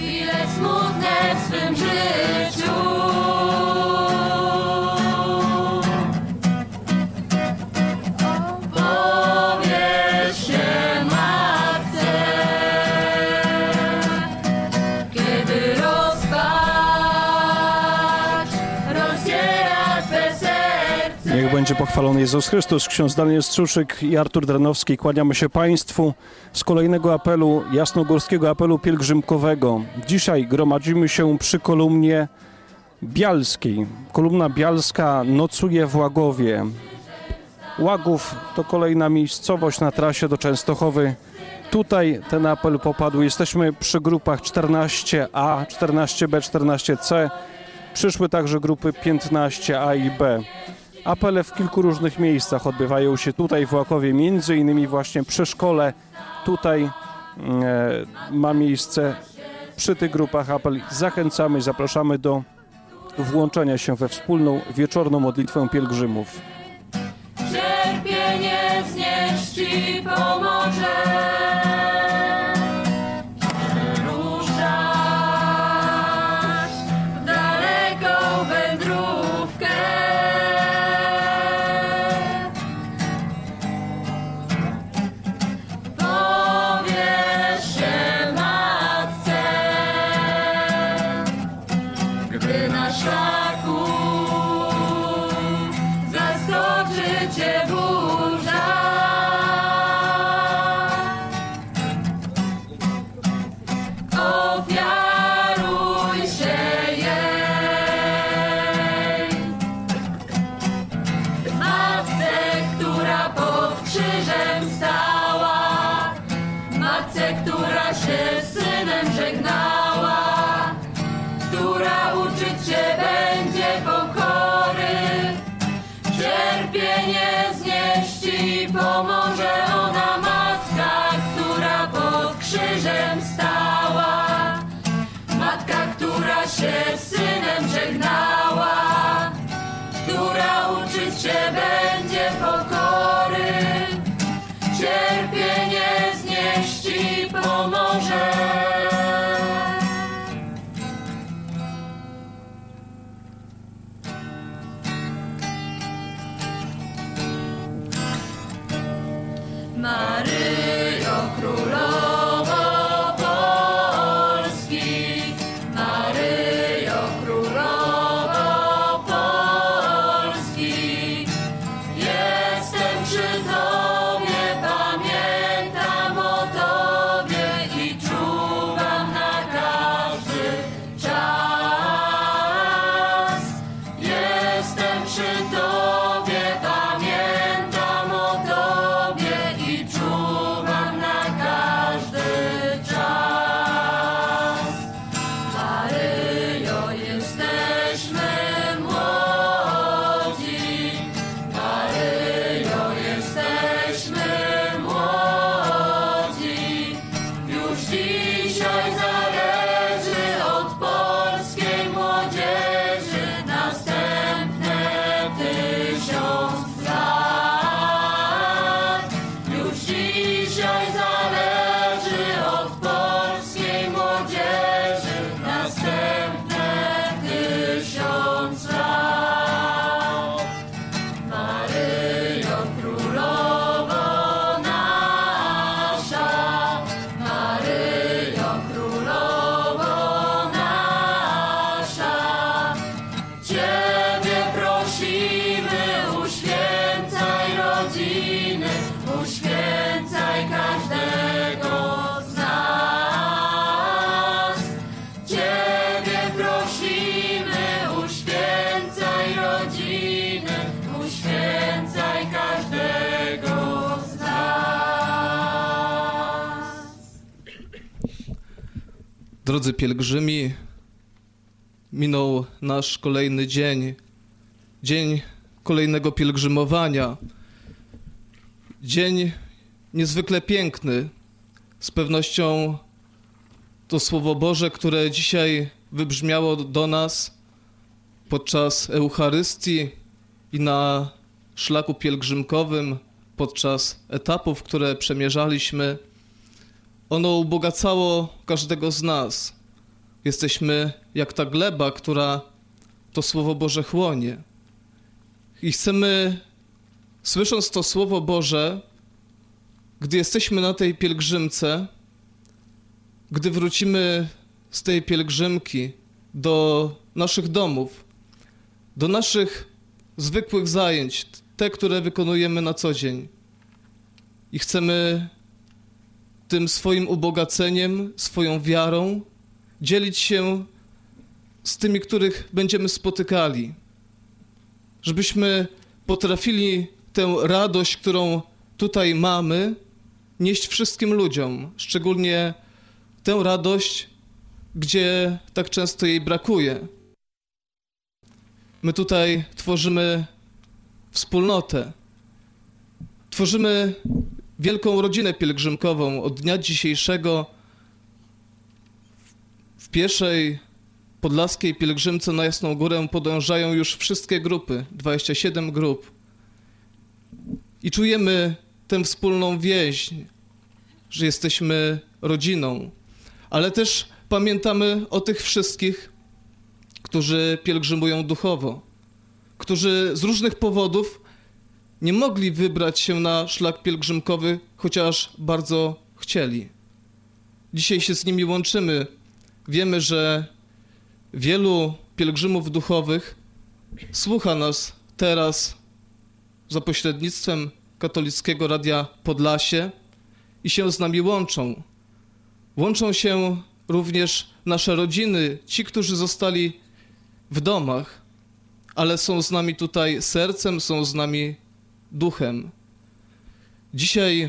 chwile smutne w swym życiu. Powiesz się matce, kiedy rozpacz rozdziera twe serce. Niech będzie pochwalony Jezus Chrystus. Ksiądz Daniel Struszyk i Artur Dranowski. Kłaniamy się Państwu z kolejnego apelu, jasnogórskiego apelu pielgrzymkowego. Dzisiaj gromadzimy się przy kolumnie bialskiej. Kolumna bialska nocuje w Łagowie. Łagów to kolejna miejscowość na trasie do Częstochowy. Tutaj ten apel popadł. Jesteśmy przy grupach 14A, 14B, 14C. Przyszły także grupy 15A i B. Apele w kilku różnych miejscach odbywają się tutaj w Łakowie, między innymi właśnie przy szkole. Tutaj ma miejsce przy tych grupach apel. Zachęcamy, zapraszamy do włączenia się we wspólną wieczorną modlitwę pielgrzymów. Cierpienie znieść Ci pomoże. Ruszasz w daleką wędrówkę. Powiesz się matce, gdy na szlaku zaskoczy Cię burza. Ofiaruj się jej, matce, która pod krzyżem stała, matce, która się z synem żegnała, która uczyć Cię będzie pokory. Cierpienie znieść Ci pomoże ona, matka, która pod krzyżem stała, matka, która się z synem żegnała, która uczyć Cię będzie pokory. Cierpienie znieść Ci pomoże. Maryjo, Królowo Polski, Maryjo, Królowo Polski, jestem przy Tobie, pamiętam o Tobie i czuwam na każdy czas. Jestem przy Tobie, pamiętam o Tobie i czuwam na każdy czas. Maryjo, jesteśmy młodzi, Maryjo, jesteśmy młodzi. Już dzisiaj zależy od polskiej młodzieży następne 1000 lat. Już dzisiaj zależy od polskiej młodzieży następne 1000 lat. Maryjo, Królowo nasza, Maryjo, Królowo nasza, Ciebie prosimy, uświęcaj rodziny, uświęcaj każdego z nas. Ciebie prosimy, uświęcaj rodziny, uświęcaj każdego z nas. Drodzy pielgrzymi, minął nasz kolejny dzień, dzień kolejnego pielgrzymowania. Dzień niezwykle piękny. Z pewnością to Słowo Boże, które dzisiaj wybrzmiało do nas podczas Eucharystii i na szlaku pielgrzymkowym, podczas etapów, które przemierzaliśmy, ono ubogacało każdego z nas. Jesteśmy jak ta gleba, która to Słowo Boże chłonie. I chcemy, słysząc to Słowo Boże, gdy jesteśmy na tej pielgrzymce, gdy wrócimy z tej pielgrzymki do naszych domów, do naszych zwykłych zajęć, te, które wykonujemy na co dzień. I chcemy tym swoim ubogaceniem, swoją wiarą dzielić się z tymi, których będziemy spotykali. Żebyśmy potrafili tę radość, którą tutaj mamy, nieść wszystkim ludziom, szczególnie tę radość, gdzie tak często jej brakuje. My tutaj tworzymy wspólnotę, tworzymy wielką rodzinę pielgrzymkową. Od dnia dzisiejszego w pierwszej podlaskiej pielgrzymce na Jasną Górę podążają już wszystkie grupy, 27 grup. I czujemy tę wspólną więź, że jesteśmy rodziną, ale też pamiętamy o tych wszystkich, którzy pielgrzymują duchowo, którzy z różnych powodów nie mogli wybrać się na szlak pielgrzymkowy, chociaż bardzo chcieli. Dzisiaj się z nimi łączymy. Wiemy, że wielu pielgrzymów duchowych słucha nas teraz za pośrednictwem Katolickiego Radia Podlasie i się z nami łączą. Łączą się również nasze rodziny, ci, którzy zostali w domach, ale są z nami tutaj sercem, są z nami duchem. Dzisiaj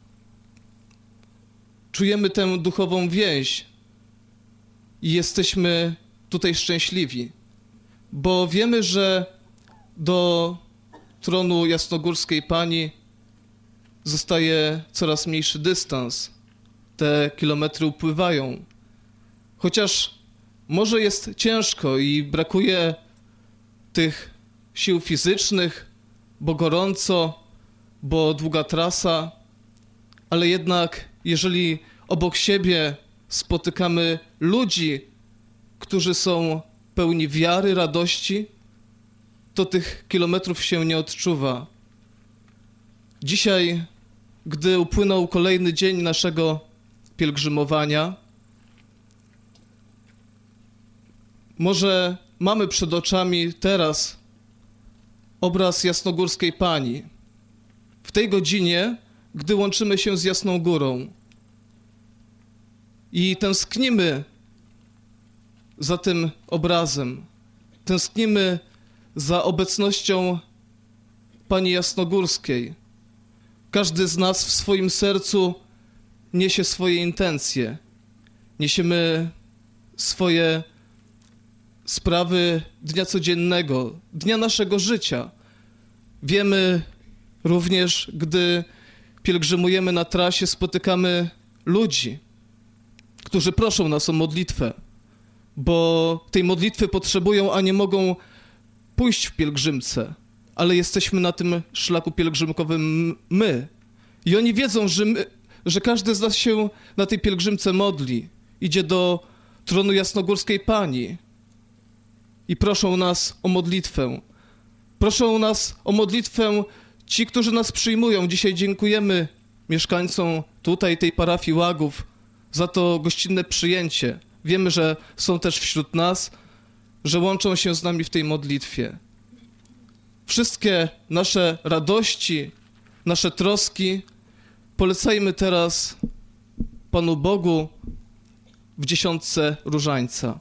czujemy tę duchową więź i jesteśmy tutaj szczęśliwi, bo wiemy, że do tronu Jasnogórskiej Pani zostaje coraz mniejszy dystans. Te kilometry upływają. Chociaż może jest ciężko i brakuje tych sił fizycznych, bo gorąco, bo długa trasa, ale jednak jeżeli obok siebie spotykamy ludzi, którzy są pełni wiary, radości, to tych kilometrów się nie odczuwa. Dzisiaj, gdy upłynął kolejny dzień naszego pielgrzymowania, może mamy przed oczami teraz obraz Jasnogórskiej Pani. W tej godzinie, gdy łączymy się z Jasną Górą i tęsknimy za tym obrazem, tęsknimy za obecnością Pani Jasnogórskiej. Każdy z nas w swoim sercu niesie swoje intencje, niesiemy swoje sprawy dnia codziennego, dnia naszego życia. Wiemy również, gdy pielgrzymujemy na trasie, spotykamy ludzi, którzy proszą nas o modlitwę, bo tej modlitwy potrzebują, a nie mogą pójść w pielgrzymce, ale jesteśmy na tym szlaku pielgrzymkowym my. I oni wiedzą, że każdy z nas się na tej pielgrzymce modli, idzie do tronu Jasnogórskiej Pani i proszą nas o modlitwę. Proszą nas o modlitwę ci, którzy nas przyjmują. Dzisiaj dziękujemy mieszkańcom tutaj, tej parafii Łagów, za to gościnne przyjęcie. Wiemy, że są też wśród nas, że łączą się z nami w tej modlitwie. Wszystkie nasze radości, nasze troski polecajmy teraz Panu Bogu w dziesiątce Różańca.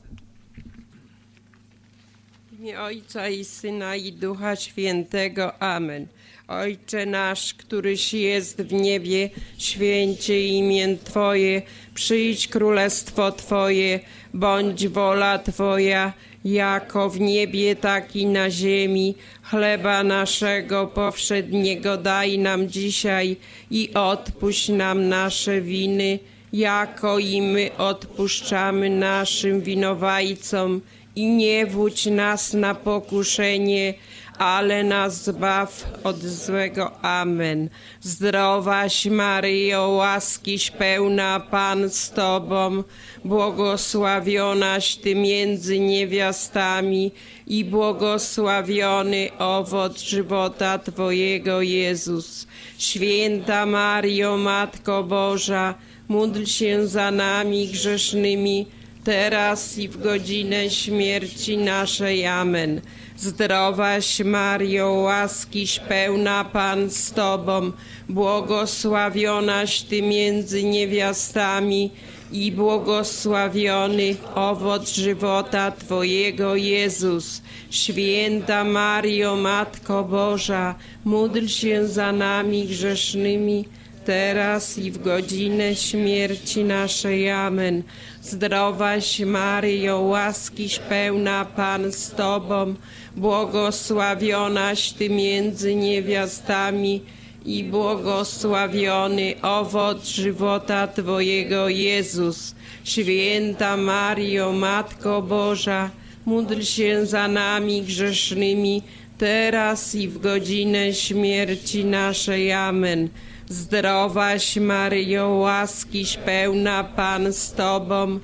W imię Ojca i Syna i Ducha Świętego. Amen. Ojcze nasz, któryś jest w niebie, święcie imię Twoje, przyjdź królestwo Twoje, bądź wola Twoja, jako w niebie, tak i na ziemi. Chleba naszego powszedniego daj nam dzisiaj i odpuść nam nasze winy, jako i my odpuszczamy naszym winowajcom. I nie wódź nas na pokuszenie, ale nas zbaw od złego. Amen. Zdrowaś Maryjo, łaskiś pełna, Pan z Tobą, błogosławionaś Ty między niewiastami i błogosławiony owoc żywota Twojego, Jezus. Święta Maryjo, Matko Boża, módl się za nami grzesznymi, teraz i w godzinę śmierci naszej. Amen. Zdrowaś Maryjo, łaskiś pełna, Pan z Tobą, błogosławionaś Ty między niewiastami i błogosławiony owoc żywota Twojego, Jezus. Święta Maryjo, Matko Boża, módl się za nami grzesznymi, teraz i w godzinę śmierci naszej. Amen. Zdrowaś Maryjo, łaskiś pełna, Pan z Tobą, błogosławionaś Ty między niewiastami i błogosławiony owoc żywota Twojego, Jezus. Święta Maryjo, Matko Boża, módl się za nami grzesznymi, teraz i w godzinę śmierci naszej. Amen. Zdrowaś Maryjo, łaskiś pełna, Pan z Tobą,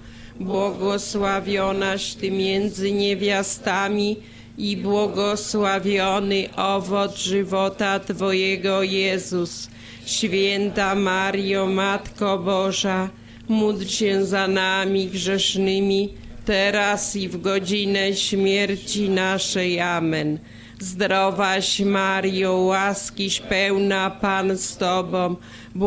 błogosławionaś Ty między niewiastami i błogosławiony owoc żywota Twojego, Jezus. Święta Maryjo, Matko Boża, módl się za nami grzesznymi, teraz i w godzinę śmierci naszej. Amen. Zdrowaś Maryjo, łaskiś pełna, Pan z Tobą,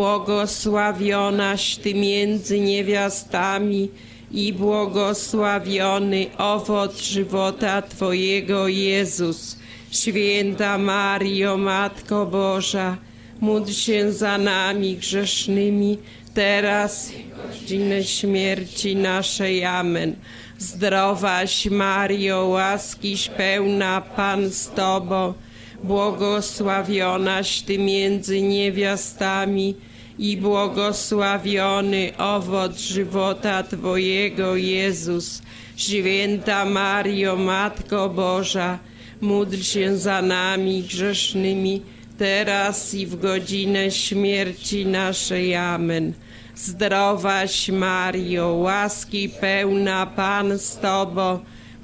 błogosławionaś Ty między niewiastami i błogosławiony owoc żywota Twojego, Jezus. Święta Maryjo, Matko Boża, módl się za nami grzesznymi, teraz i w godzinę śmierci naszej. Amen. Zdrowaś Maryjo, łaskiś pełna, Pan z Tobą, błogosławionaś Ty między niewiastami i błogosławiony owoc żywota Twojego, Jezus. Święta Maryjo, Matko Boża, módl się za nami grzesznymi, teraz i w godzinę śmierci naszej. Amen. Zdrowaś Maryjo, łaski pełna, Pan z Tobą,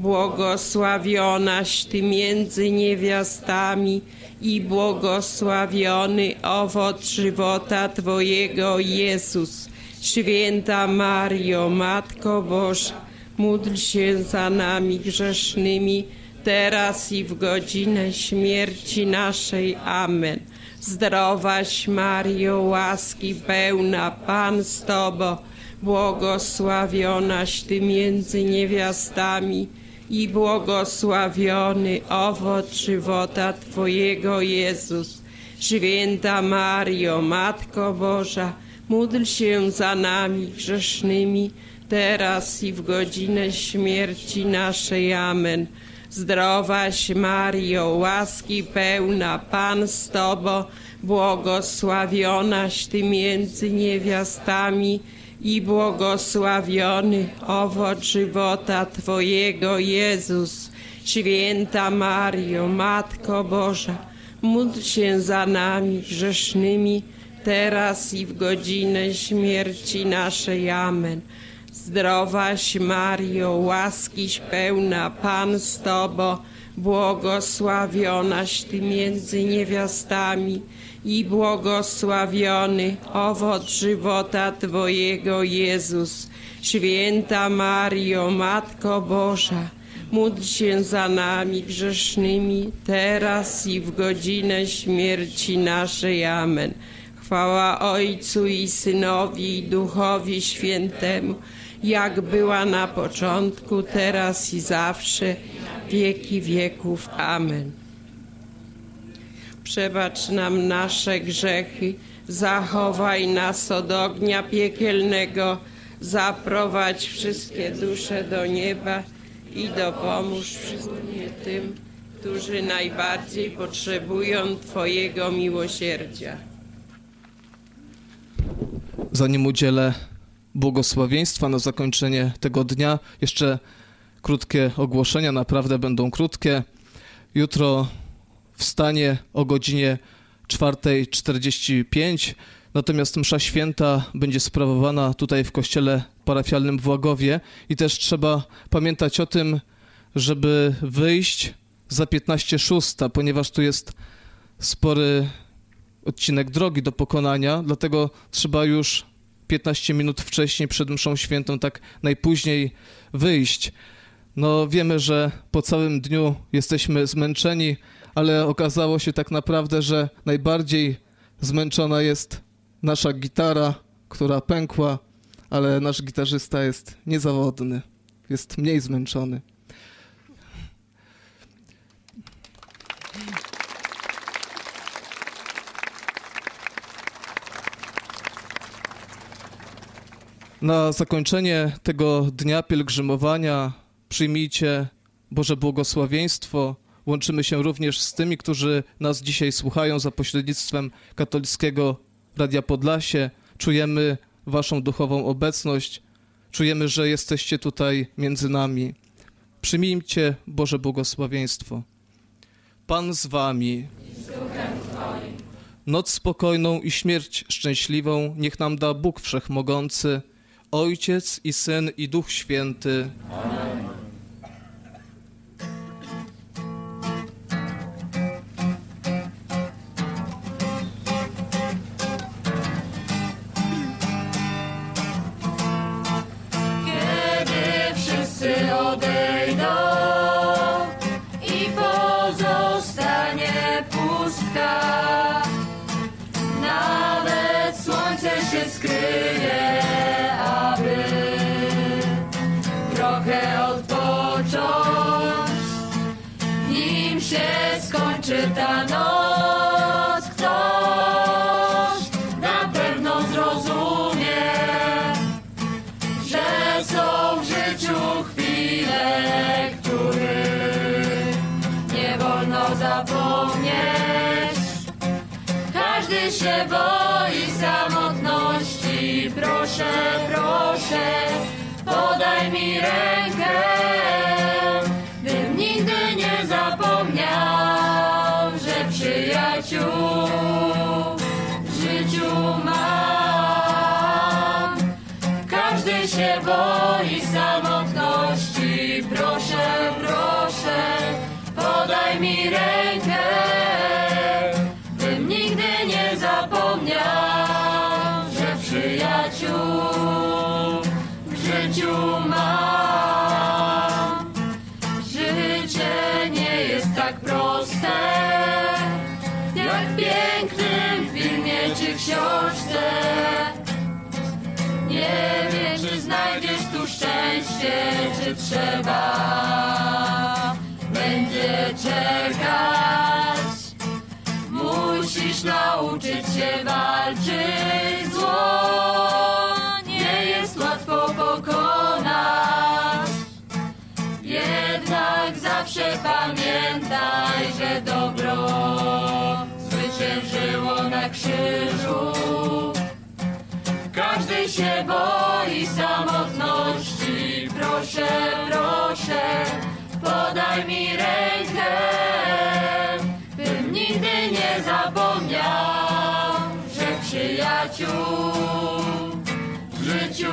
błogosławionaś Ty między niewiastami i błogosławiony owoc żywota Twojego, Jezus. Święta Maryjo, Matko Boża, módl się za nami grzesznymi, teraz i w godzinę śmierci naszej. Amen. Zdrowaś Maryjo, łaski pełna, Pan z Tobą, błogosławionaś Ty między niewiastami i błogosławiony owoc żywota Twojego, Jezus. Święta Maryjo, Matko Boża, módl się za nami grzesznymi, teraz i w godzinę śmierci naszej. Amen. Zdrowaś Maryjo, łaski pełna, Pan z Tobą, błogosławionaś Ty między niewiastami i błogosławiony owoc żywota Twojego, Jezus. Święta Maryjo, Matko Boża, módl się za nami grzesznymi, teraz i w godzinę śmierci naszej. Amen. Zdrowaś Maryjo, łaskiś pełna, Pan z Tobą, błogosławionaś Ty między niewiastami i błogosławiony owoc żywota Twojego, Jezus. Święta Maryjo, Matko Boża, módl się za nami grzesznymi, teraz i w godzinę śmierci naszej. Amen. Chwała Ojcu i Synowi i Duchowi Świętemu, jak była na początku, teraz i zawsze, wieki wieków. Amen. Przebacz nam nasze grzechy, zachowaj nas od ognia piekielnego, zaprowadź wszystkie dusze do nieba i dopomóż wszystkim tym, którzy najbardziej potrzebują Twojego miłosierdzia. Zanim udzielę błogosławieństwa na zakończenie tego dnia, jeszcze krótkie ogłoszenia, naprawdę będą krótkie. Jutro wstanie o godzinie 4:45, natomiast msza święta będzie sprawowana tutaj w kościele parafialnym w Łagowie i też trzeba pamiętać o tym, żeby wyjść za 15:06, ponieważ tu jest spory odcinek drogi do pokonania, dlatego trzeba już 15 minut wcześniej przed mszą świętą tak najpóźniej wyjść. No wiemy, że po całym dniu jesteśmy zmęczeni, ale okazało się tak naprawdę, że najbardziej zmęczona jest nasza gitara, która pękła, ale nasz gitarzysta jest niezawodny, jest mniej zmęczony. Na zakończenie tego dnia pielgrzymowania przyjmijcie Boże błogosławieństwo. Łączymy się również z tymi, którzy nas dzisiaj słuchają za pośrednictwem katolickiego Radia Podlasie. Czujemy waszą duchową obecność. Czujemy, że jesteście tutaj między nami. Przyjmijcie Boże błogosławieństwo. Pan z wami. Noc spokojną i śmierć szczęśliwą niech nam da Bóg Wszechmogący, Ojciec i Syn i Duch Święty. Amen. Kiedy wszyscy odejdą i pozostanie pustka, nawet słońce się skryje, aby trochę odpocząć, nim się skończy ta noc. Ktoś na pewno zrozumie, że są w życiu chwile, których nie wolno zapomnieć. Każdy się boi samotności. Proszę, proszę, podaj mi rękę, bym nigdy nie zapomniał, że przyjaciół w życiu mam. Każdy się boi samotności. Proszę, proszę, podaj mi rękę, bym nigdy nie zapomniał, że przyjaciół w życiu mam. Życie nie jest tak proste, jak w pięknym filmie czy książce. Nie wiem, czy znajdziesz tu szczęście, czy trzeba będzie czekać. Musisz nauczyć się walczyć. Zło nie jest łatwo pokonać, jednak zawsze pamiętaj, że dobro zwyciężyło na krzyżu. Każdy się boi samotności. Proszę, proszę, podaj mi rękę, bym nigdy nie zapomniał, że przyjaciół w życiu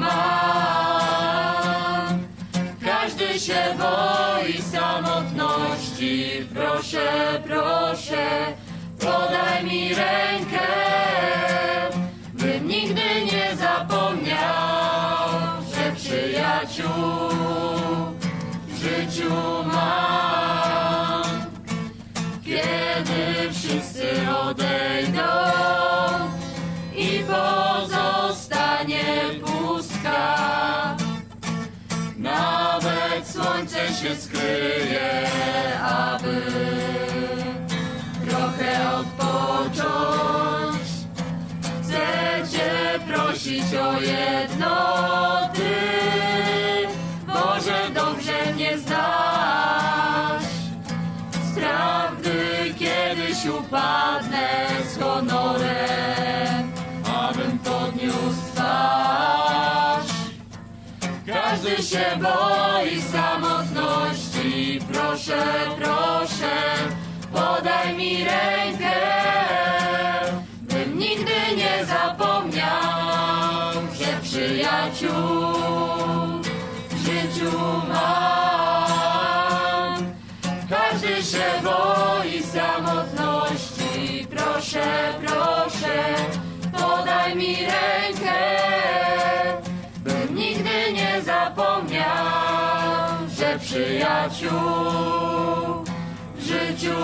mam. Każdy się boi samotności. Proszę, proszę, podaj mi rękę, bym nigdy nie zapomniał, że przyjaciół w życiu mam. Kiedy wszyscy odejdą i pozostanie pustka, nawet słońce się skryje, aby trochę odpocząć. Chcę Cię prosić o jedno, Ty, Boże, dobrze mnie znasz. Spraw, gdy kiedyś upadnę z honorem, abym podniósł twarz. Każdy się boi samotności. Proszę, proszę, podaj podaj mi rękę, bym nigdy nie zapomniał, że przyjaciół w życiu mam. Każdy się boi samotności, proszę, proszę, podaj mi rękę, bym nigdy nie zapomniał, że przyjaciół w życiu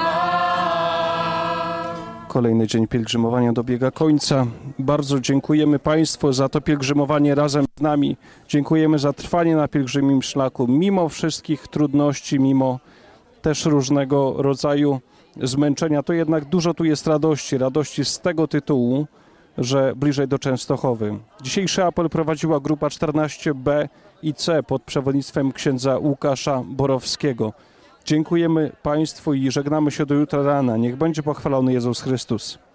mam. Kolejny dzień pielgrzymowania dobiega końca. Bardzo dziękujemy Państwu za to pielgrzymowanie razem z nami. Dziękujemy za trwanie na pielgrzymim szlaku, mimo wszystkich trudności, mimo też różnego rodzaju zmęczenia. To jednak dużo tu jest radości. Radości z tego tytułu, że bliżej do Częstochowy. Dzisiejszy apel prowadziła grupa 14B i C pod przewodnictwem księdza Łukasza Borowskiego. Dziękujemy Państwu i żegnamy się do jutra rana. Niech będzie pochwalony Jezus Chrystus.